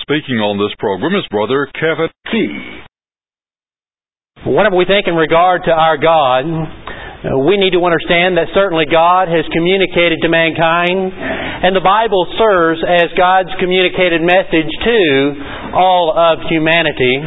speaking on this program is Brother Kevin T. Whenever we think in regard to our God, we need to understand that certainly God has communicated to mankind, and the Bible serves as God's communicated message to all of humanity.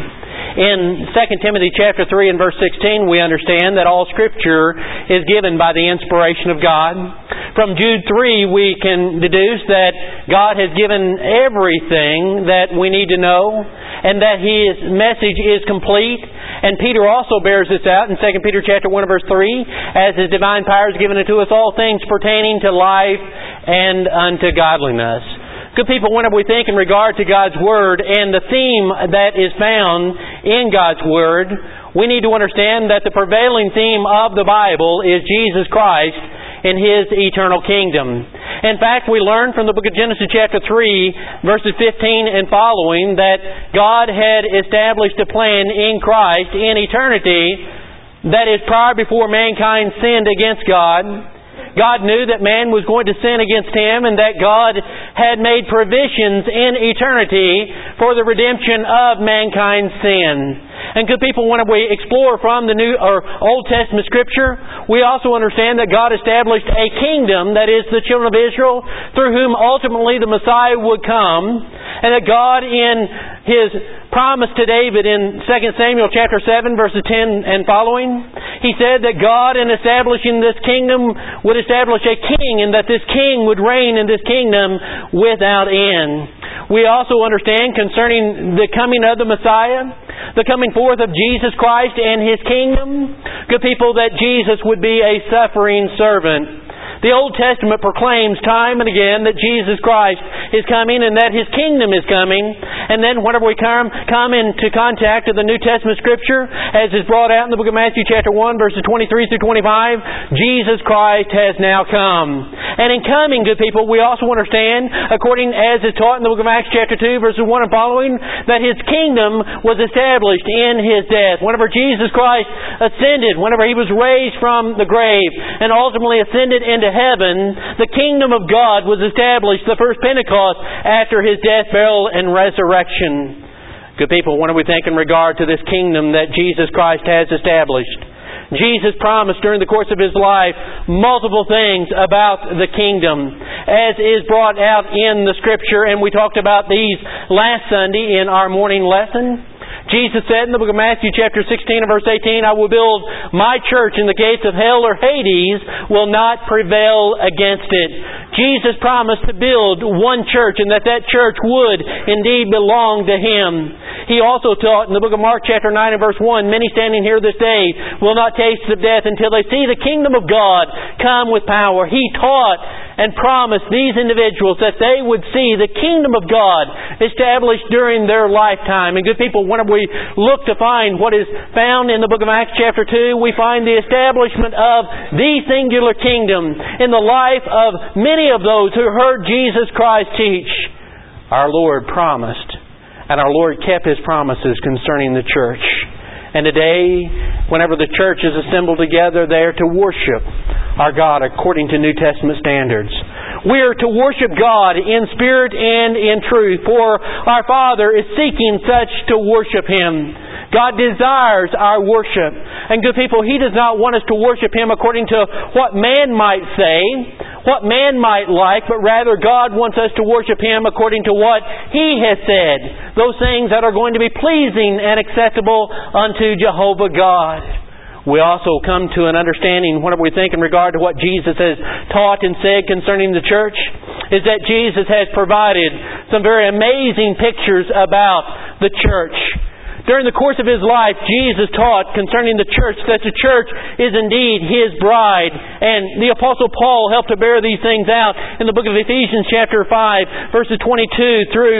In 2 Timothy chapter 3 and verse 16, we understand that all Scripture is given by the inspiration of God. From Jude 3, we can deduce that God has given everything that we need to know, and that His message is complete. And Peter also bears this out in 2 Peter chapter 1 and verse 3, as His divine power is given unto us all things pertaining to life and unto godliness. Good people, whenever we think in regard to God's Word and the theme that is found in God's Word, we need to understand that the prevailing theme of the Bible is Jesus Christ in His eternal kingdom. In fact, we learn from the book of Genesis chapter 3, verses 15 and following, that God had established a plan in Christ in eternity that is prior before mankind sinned against God. God knew that man was going to sin against Him, and that God had made provisions in eternity for the redemption of mankind's sin. And good people, when we explore from the New or Old Testament Scripture, we also understand that God established a kingdom, that is the children of Israel, through whom ultimately the Messiah would come, and that God in His promise to David in 2 Samuel chapter 7 verses 10 and following, He said that God in establishing this kingdom would establish a king, and that this king would reign in this kingdom without end. We also understand concerning the coming of the Messiah, the coming forth of Jesus Christ and His kingdom, good people, that Jesus would be a suffering servant. The Old Testament proclaims time and again that Jesus Christ is coming and that His kingdom is coming. And then whenever we come into contact with the New Testament Scripture, as is brought out in the book of Matthew chapter 1, verses 23 through 25, Jesus Christ has now come. And in coming, good people, we also understand, according as is taught in the book of Acts chapter 2, verses 1 and following, that His kingdom was established in His death. Whenever Jesus Christ ascended, whenever He was raised from the grave, and ultimately ascended into heaven, the kingdom of God was established, the first Pentecost, after His death, burial, and resurrection. Good people, when we think in regard to this kingdom that Jesus Christ has established, Jesus promised during the course of His life multiple things about the kingdom, as is brought out in the Scripture, and we talked about these last Sunday in our morning lesson. Jesus said in the book of Matthew chapter 16 and verse 18, I will build my church, and the gates of hell or Hades will not prevail against it. Jesus promised to build one church, and that church would indeed belong to Him. He also taught in the book of Mark chapter 9 and verse 1, many standing here this day will not taste of death until they see the kingdom of God come with power. He taught and promised these individuals that they would see the kingdom of God established during their lifetime. And good people, whenever we look to find what is found in the book of Acts chapter 2, we find the establishment of the singular kingdom in the life of many of those who heard Jesus Christ teach. Our Lord promised, and our Lord kept His promises concerning the church. And today, whenever the church is assembled together, they are to worship our God according to New Testament standards. We are to worship God in spirit and in truth, for our Father is seeking such to worship Him. God desires our worship. And good people, He does not want us to worship Him according to what man might say, what man might like, but rather God wants us to worship Him according to what He has said. Those things that are going to be pleasing and acceptable unto Jehovah God. We also come to an understanding, whenever we think in regard to what Jesus has taught and said concerning the church, is that Jesus has provided some very amazing pictures about the church. During the course of His life, Jesus taught concerning the church that the church is indeed His bride. And the Apostle Paul helped to bear these things out in the book of Ephesians chapter 5, verses 22 through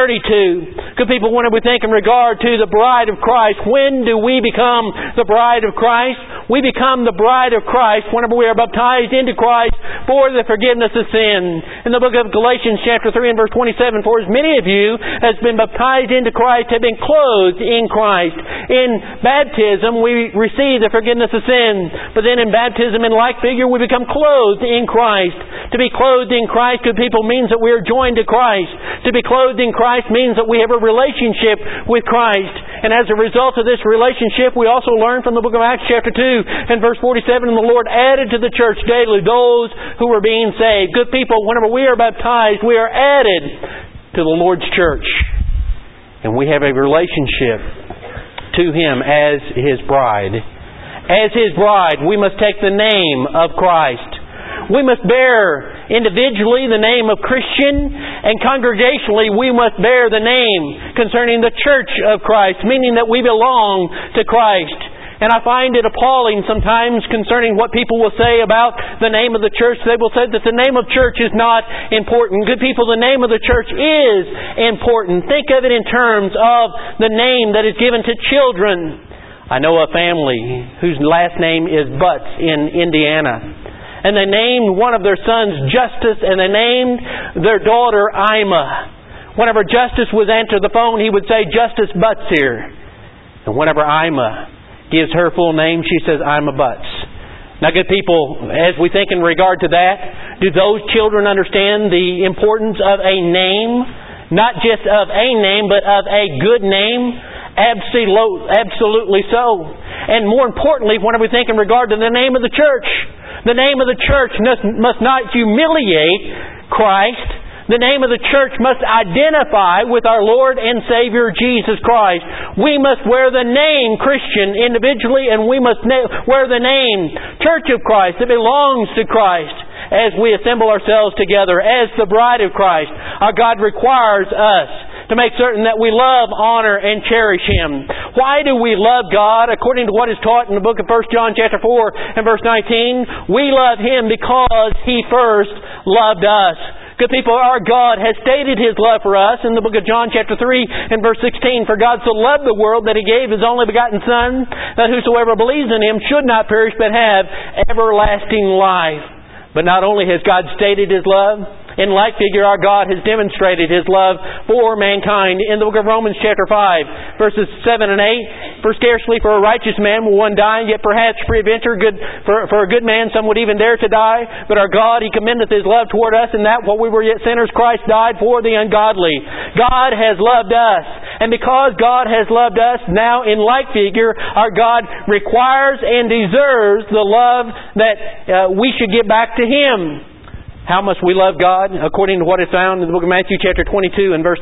32. Good people, when we think in regard to the bride of Christ, when do we become the bride of Christ? We become the bride of Christ whenever we are baptized into Christ for the forgiveness of sin. In the book of Galatians chapter 3 and verse 27, for as many of you as been baptized into Christ have been clothed in Christ. In baptism we receive the forgiveness of sin, but then in baptism in like figure we become clothed in Christ. To be clothed in Christ, good people, means that we are joined to Christ. To be clothed in Christ means that we have a relationship with Christ. And as a result of this relationship, we also learn from the book of Acts chapter 2 and verse 47, and the Lord added to the church daily those who were being saved. Good people, whenever we are baptized, we are added to the Lord's church. And we have a relationship to Him as His bride. As His bride, we must take the name of Christ. We must bear individually the name of Christian, and congregationally we must bear the name concerning the church of Christ, meaning that we belong to Christ. And I find it appalling sometimes concerning what people will say about the name of the church. They will say that the name of church is not important. Good people, the name of the church is important. Think of it in terms of the name that is given to children. I know a family whose last name is Butts in Indiana. And they named one of their sons Justice, and they named their daughter Ima. Whenever Justice would answer the phone, he would say, Justice Butts here. And whenever Ima gives her full name, she says, Ima Butts. Now, good people, as we think in regard to that, do those children understand the importance of a name? Not just of a name, but of a good name? Absolutely so. And more importantly, whenever we think in regard to the name of the church, the name of the church must not humiliate Christ. The name of the church must identify with our Lord and Savior Jesus Christ. We must wear the name Christian individually, and we must wear the name Church of Christ that belongs to Christ as we assemble ourselves together as the bride of Christ. Our God requires us to make certain that we love, honor, and cherish Him. Why do we love God? According to what is taught in the book of 1 John chapter 4 and verse 19, we love Him because He first loved us. Good people, our God has stated His love for us in the book of John chapter 3 and verse 16. For God so loved the world that He gave His only begotten Son, that whosoever believes in Him should not perish but have everlasting life. But not only has God stated His love, in like figure our God has demonstrated His love for mankind. In the book of Romans chapter 5, verses 7 and 8, for scarcely for a righteous man will one die, yet perhaps peradventure for a good man some would even dare to die. But our God, He commendeth His love toward us, in that while we were yet sinners, Christ died for the ungodly. God has loved us. And because God has loved us, now in like figure, our God requires and deserves the love that we should give back to Him. How must we love God? According to what is found in the book of Matthew chapter 22 and verse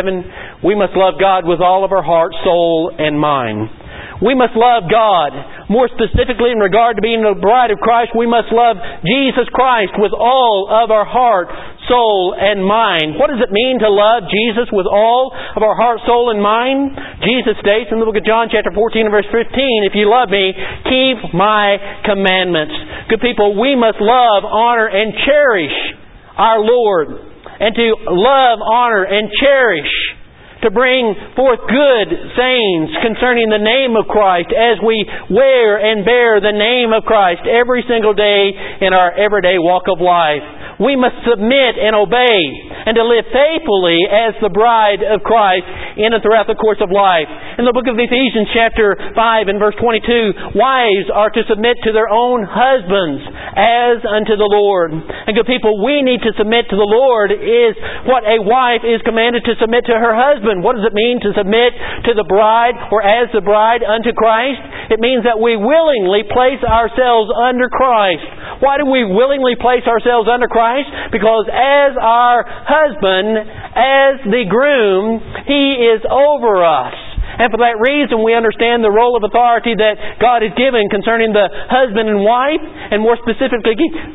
37, we must love God with all of our heart, soul, and mind. We must love God. More specifically, in regard to being the bride of Christ, we must love Jesus Christ with all of our heart, soul, and mind. What does it mean to love Jesus with all of our heart, soul, and mind? Jesus states in the book of John chapter 14 and verse 15, if you love me, keep my commandments. Good people, we must love, honor, and cherish our Lord. And to love, honor, and cherish, to bring forth good sayings concerning the name of Christ as we wear and bear the name of Christ every single day in our everyday walk of life. We must submit and obey and to live faithfully as the bride of Christ in and throughout the course of life. In the book of Ephesians chapter 5 and verse 22, wives are to submit to their own husbands as unto the Lord. And good people, we need to submit to the Lord is what a wife is commanded to submit to her husband. What does it mean to submit to the bride or as the bride unto Christ? It means that we willingly place ourselves under Christ. Why do we willingly place ourselves under Christ? Because as our husband, as the groom, He is over us. And for that reason, we understand the role of authority that God has given concerning the husband and wife, and more specifically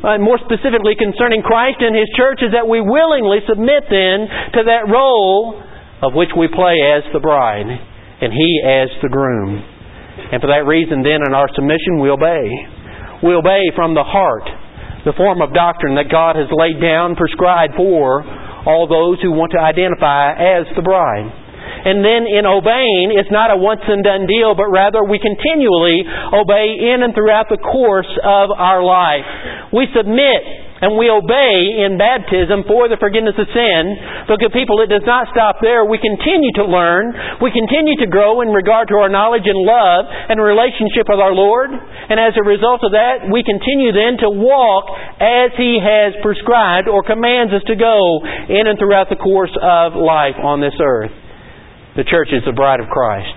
concerning Christ and His church, is that we willingly submit then to that role of which we play as the bride, and He as the groom. And for that reason, then, in our submission, we obey. We obey from the heart, the form of doctrine that God has laid down, prescribed for all those who want to identify as the bride. And then in obeying, it's not a once and done deal, but rather we continually obey in and throughout the course of our life. We submit and we obey in baptism for the forgiveness of sin. But good people, it does not stop there. We continue to learn. We continue to grow in regard to our knowledge and love and relationship with our Lord. And as a result of that, we continue then to walk as He has prescribed or commands us to go in and throughout the course of life on this earth. The church is the bride of Christ.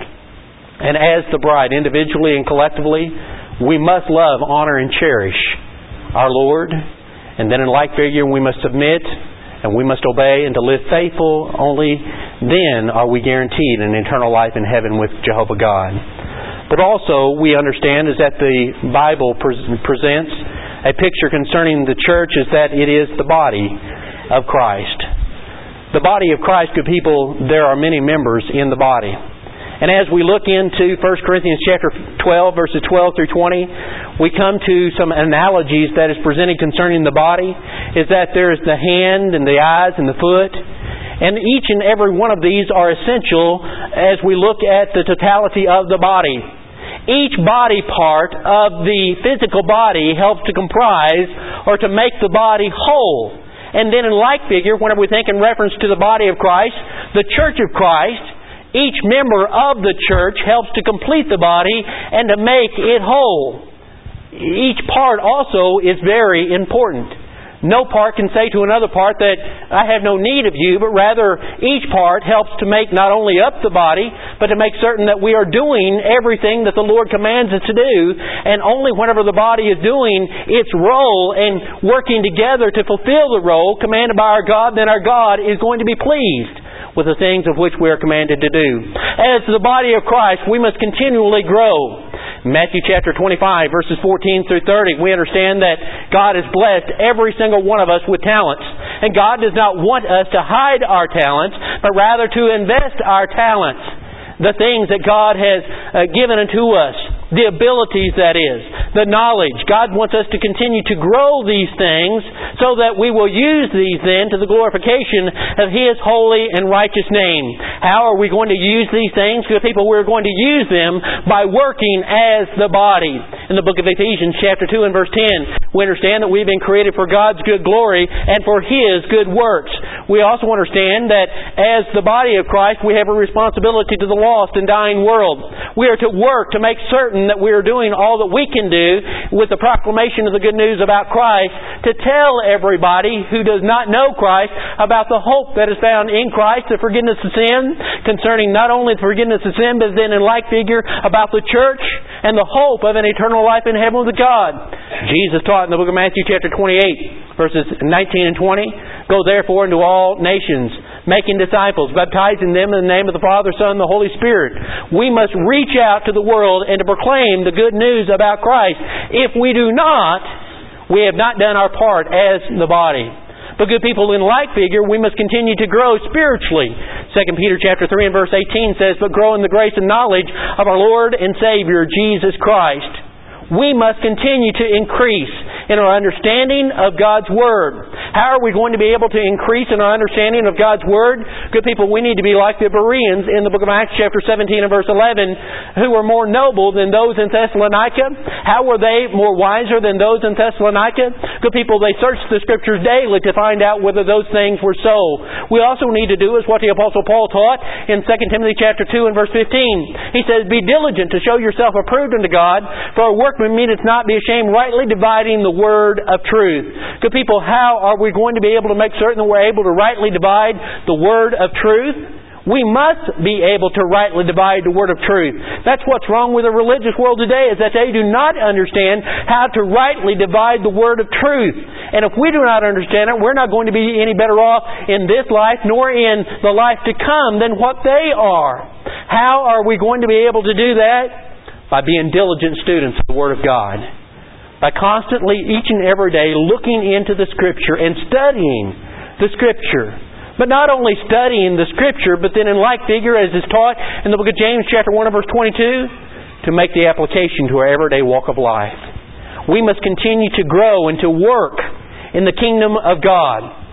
And as the bride, individually and collectively, we must love, honor, and cherish our Lord. And then in like figure, we must submit and we must obey and to live faithful. Only then are we guaranteed an eternal life in heaven with Jehovah God. But also, we understand is that the Bible presents a picture concerning the church is that it is the body of Christ. The body of Christ, good people, there are many members in the body. And as we look into 1 Corinthians chapter 12, verses 12 through 20, we come to some analogies that is presented concerning the body, is that there is the hand and the eyes and the foot. And each and every one of these are essential as we look at the totality of the body. Each body part of the physical body helps to comprise or to make the body whole. And then in like figure, whenever we think in reference to the body of Christ, the church of Christ, each member of the church helps to complete the body and to make it whole. Each part also is very important. No part can say to another part that I have no need of you, but rather each part helps to make not only up the body, but to make certain that we are doing everything that the Lord commands us to do. And only whenever the body is doing its role and working together to fulfill the role commanded by our God, then our God is going to be pleased with the things of which we are commanded to do. As the body of Christ, we must continually grow. Matthew chapter 25, verses 14 through 30, we understand that God has blessed every single one of us with talents. And God does not want us to hide our talents, but rather to invest our talents. The things that God has given unto us, the abilities that is, the knowledge. God wants us to continue to grow these things so that we will use these then to the glorification of His holy and righteous name. How are we going to use these things? Good people, we're going to use them by working as the body. In the book of Ephesians chapter 2 and verse 10, we understand that we've been created for God's good glory and for His good works. We also understand that as the body of Christ, we have a responsibility to the lost and dying world. We are to work to make certain that we are doing all that we can do with the proclamation of the good news about Christ to tell everybody who does not know Christ about the hope that is found in Christ, the forgiveness of sin, concerning not only the forgiveness of sin, but then in like figure about the church and the hope of an eternal life in heaven with God. Jesus taught in the book of Matthew chapter 28, verses 19 and 20, "Go therefore into all nations, making disciples, baptizing them in the name of the Father, Son, and the Holy Spirit." We must reach out to the world and to proclaim the good news about Christ. If we do not, we have not done our part as the body. But good people, in like figure, we must continue to grow spiritually. 2 Peter chapter 3 and verse 18 says, "But grow in the grace and knowledge of our Lord and Savior, Jesus Christ." We must continue to increase in our understanding of God's Word. How are we going to be able to increase in our understanding of God's Word? Good people, we need to be like the Bereans in the book of Acts chapter 17 and verse 11, who were more noble than those in Thessalonica. How were they more wiser than those in Thessalonica? Good people, they searched the Scriptures daily to find out whether those things were so. We also need to do is what the Apostle Paul taught in 2 Timothy chapter 2 and verse 15. He says, "Be diligent to show yourself approved unto God, for a workman meaneth not be ashamed, rightly dividing the word of truth." Good people, how are we going to be able to make certain that we're able to rightly divide the word of truth? We must be able to rightly divide the word of truth. That's what's wrong with the religious world today, is that they do not understand how to rightly divide the word of truth. And if we do not understand it, we're not going to be any better off in this life nor in the life to come than what they are. How are we going to be able to do that? By being diligent students of the Word of God. By constantly, each and every day, looking into the Scripture and studying the Scripture. But not only studying the Scripture, but then in like figure, as is taught in the book of James chapter 1 and verse 22, to make the application to our everyday walk of life. We must continue to grow and to work in the kingdom of God.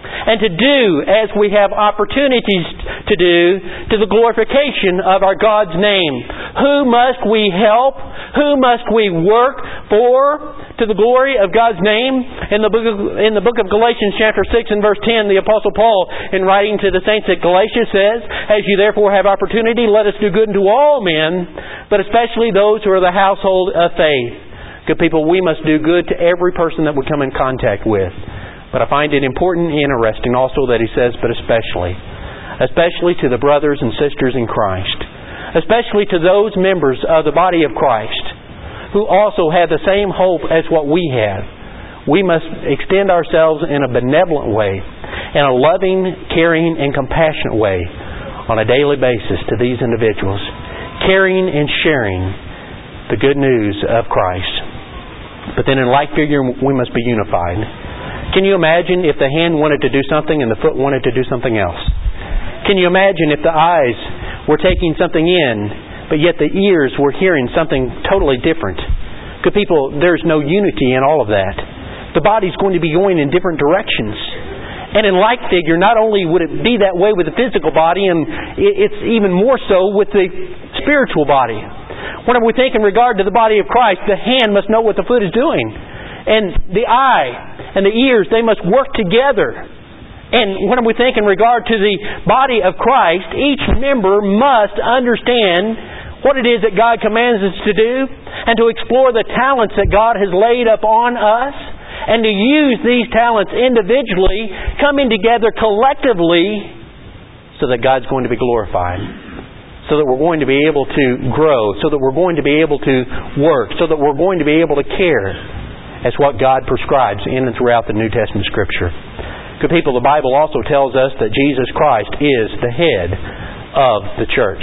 and to do as we have opportunities to do to the glorification of our God's name. Who must we help? Who must we work for to the glory of God's name? In the book of Galatians chapter 6 and verse 10, the Apostle Paul, in writing to the saints at Galatia, says, "As you therefore have opportunity, let us do good unto all men, but especially those who are the household of faith." Good people, we must do good to every person that we come in contact with. But I find it important and interesting also that he says, but especially to the brothers and sisters in Christ, especially to those members of the body of Christ who also have the same hope as what we have. We must extend ourselves in a benevolent way, in a loving, caring, and compassionate way on a daily basis to these individuals, caring and sharing the good news of Christ. But then in like figure, we must be unified. Can you imagine if the hand wanted to do something and the foot wanted to do something else? Can you imagine if the eyes were taking something in, but yet the ears were hearing something totally different? Good people, there's no unity in all of that. The body's going to be going in different directions. And in like figure, not only would it be that way with the physical body, and it's even more so with the spiritual body. Whenever we think in regard to the body of Christ, the hand must know what the foot is doing. And the eye and the ears, they must work together. And when we think in regard to the body of Christ, each member must understand what it is that God commands us to do and to explore the talents that God has laid upon us and to use these talents individually, coming together collectively so that God's going to be glorified, so that we're going to be able to grow, so that we're going to be able to work, so that we're going to be able to care as what God prescribes in and throughout the New Testament Scripture. Good people, the Bible also tells us that Jesus Christ is the head of the church.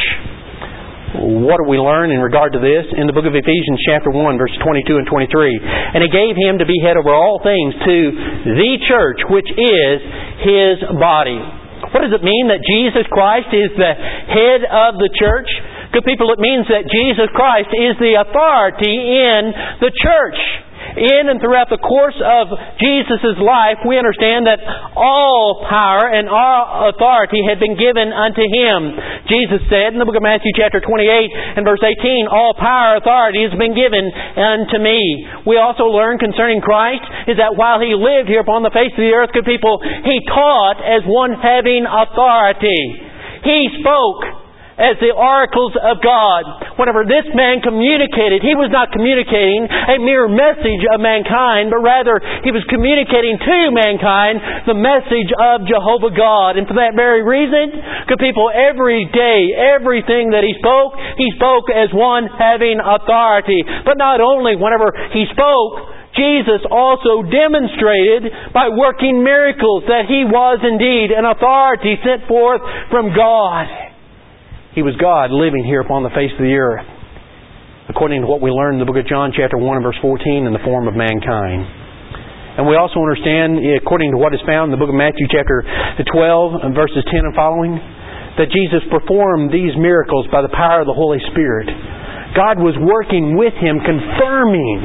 What do we learn in regard to this? In the book of Ephesians chapter 1, verses 22 and 23. "And He gave Him to be head over all things to the church, which is His body." What does it mean that Jesus Christ is the head of the church? Good people, it means that Jesus Christ is the authority in the church. In and throughout the course of Jesus' life, we understand that all power and all authority had been given unto Him. Jesus said in the book of Matthew chapter 28 and verse 18, "All power and authority has been given unto me." We also learn concerning Christ is that while He lived here upon the face of the earth, good people, He taught as one having authority. He spoke as the oracles of God. Whenever this man communicated, he was not communicating a mere message of mankind, but rather he was communicating to mankind the message of Jehovah God. And for that very reason, good people, every day, everything that he spoke as one having authority. But not only whenever he spoke, Jesus also demonstrated by working miracles that He was indeed an authority sent forth from God. He was God living here upon the face of the earth, according to what we learn in the book of John chapter 1 and verse 14, in the form of mankind. And we also understand, according to what is found in the book of Matthew chapter 12 and verses 10 and following, that Jesus performed these miracles by the power of the Holy Spirit. God was working with Him, confirming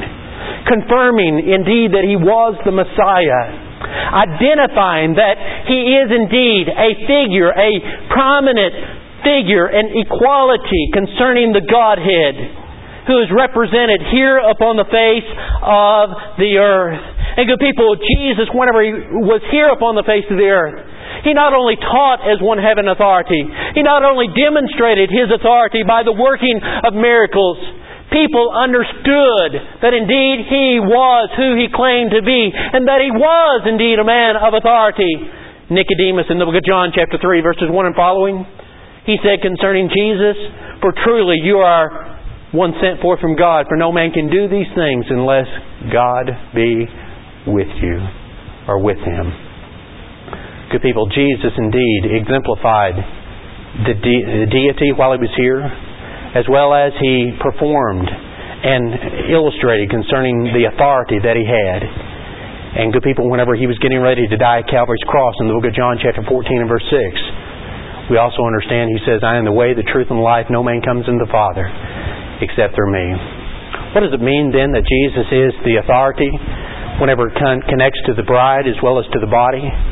indeed that He was the Messiah, identifying that He is indeed a figure, a prominent figure and equality concerning the Godhead, who is represented here upon the face of the earth. And good people, Jesus, whenever He was here upon the face of the earth, He not only taught as one having authority, He not only demonstrated His authority by the working of miracles. People understood that indeed He was who He claimed to be, and that He was indeed a man of authority. Nicodemus in the book of John chapter 3 verses 1 and following, he said concerning Jesus, "For truly you are one sent forth from God, for no man can do these things unless God be with you," or with Him. Good people, Jesus indeed exemplified the deity while He was here, as well as He performed and illustrated concerning the authority that He had. And good people, whenever He was getting ready to die at Calvary's cross in the book of John chapter 14 and verse 6, we also understand He says, "I am the way, the truth, and the life. No man comes unto the Father except through me." What does it mean then that Jesus is the authority whenever it connects to the bride as well as to the body?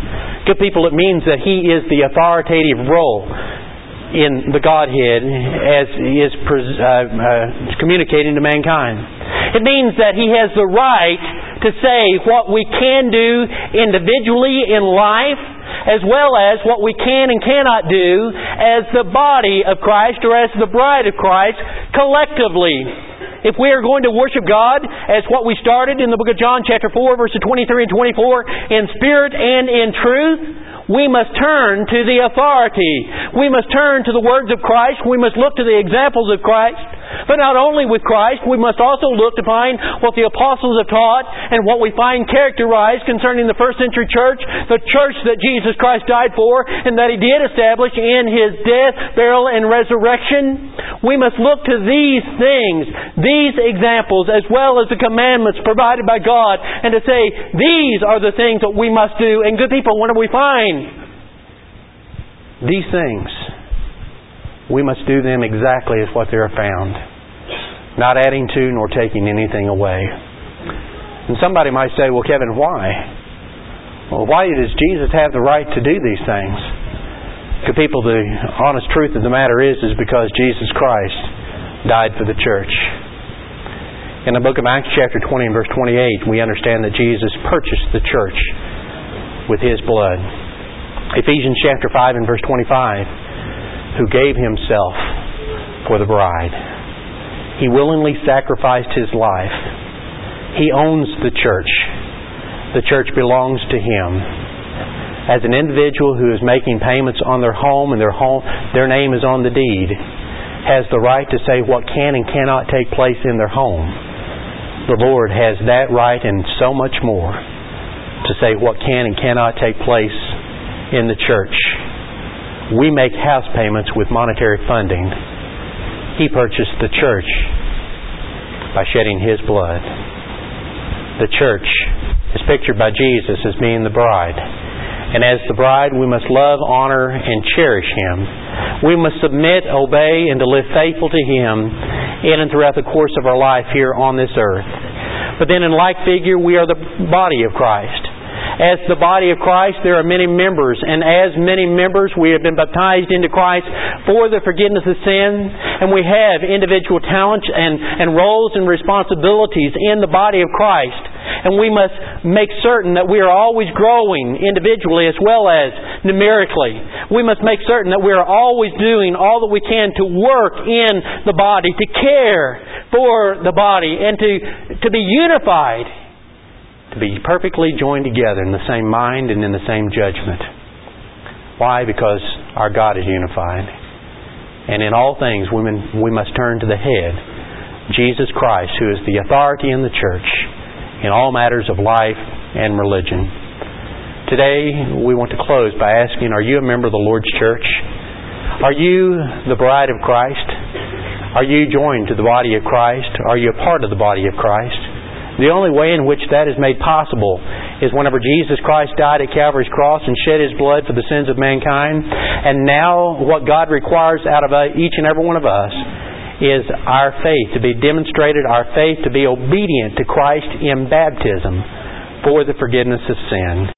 Good people, it means that He is the authoritative role in the Godhead as is communicating to mankind. It means that He has the right to say what we can do individually in life, as well as what we can and cannot do as the body of Christ or as the bride of Christ collectively. If we are going to worship God as what we started in the book of John chapter 4 verses 23 and 24 in spirit and in truth, we must turn to the authority. We must turn to the words of Christ. We must look to the examples of Christ. But not only with Christ, we must also look to find what the apostles have taught and what we find characterized concerning the first century church, the church that Jesus Christ died for and that He did establish in His death, burial, and resurrection. We must look to these things, these examples, as well as the commandments provided by God, and to say, these are the things that we must do. And good people, what do we find? These things, we must do them exactly as what they are found, not adding to nor taking anything away. And somebody might say, well, Kevin, why? Well, why does Jesus have the right to do these things? Good people, the honest truth of the matter is because Jesus Christ died for the church. In the book of Acts chapter 20 and verse 28, we understand that Jesus purchased the church with His blood. Ephesians chapter 5 and verse 25, who gave Himself for the bride. He willingly sacrificed His life. He owns the church. The church belongs to Him. As an individual who is making payments on their home and their name is on the deed, has the right to say what can and cannot take place in their home. The Lord has that right and so much more to say what can and cannot take place in the church. We make house payments with monetary funding. He purchased the church by shedding His blood. The church is pictured by Jesus as being the bride. And as the bride, we must love, honor, and cherish Him. We must submit, obey, and to live faithful to Him in and throughout the course of our life here on this earth. But then in like figure, we are the body of Christ. As the body of Christ, there are many members, and as many members, we have been baptized into Christ for the forgiveness of sin, and we have individual talents and roles and responsibilities in the body of Christ. And we must make certain that we are always growing individually as well as numerically. We must make certain that we are always doing all that we can to work in the body, to care for the body, and to be unified, to be perfectly joined together in the same mind and in the same judgment. Why? Because our God is unified. And in all things we must turn to the head, Jesus Christ, who is the authority in the church in all matters of life and religion. Today, we want to close by asking, are you a member of the Lord's church? Are you the bride of Christ? Are you joined to the body of Christ? Are you a part of the body of Christ? The only way in which that is made possible is whenever Jesus Christ died at Calvary's cross and shed His blood for the sins of mankind. And now what God requires out of each and every one of us is our faith to be demonstrated, our faith to be obedient to Christ in baptism for the forgiveness of sin.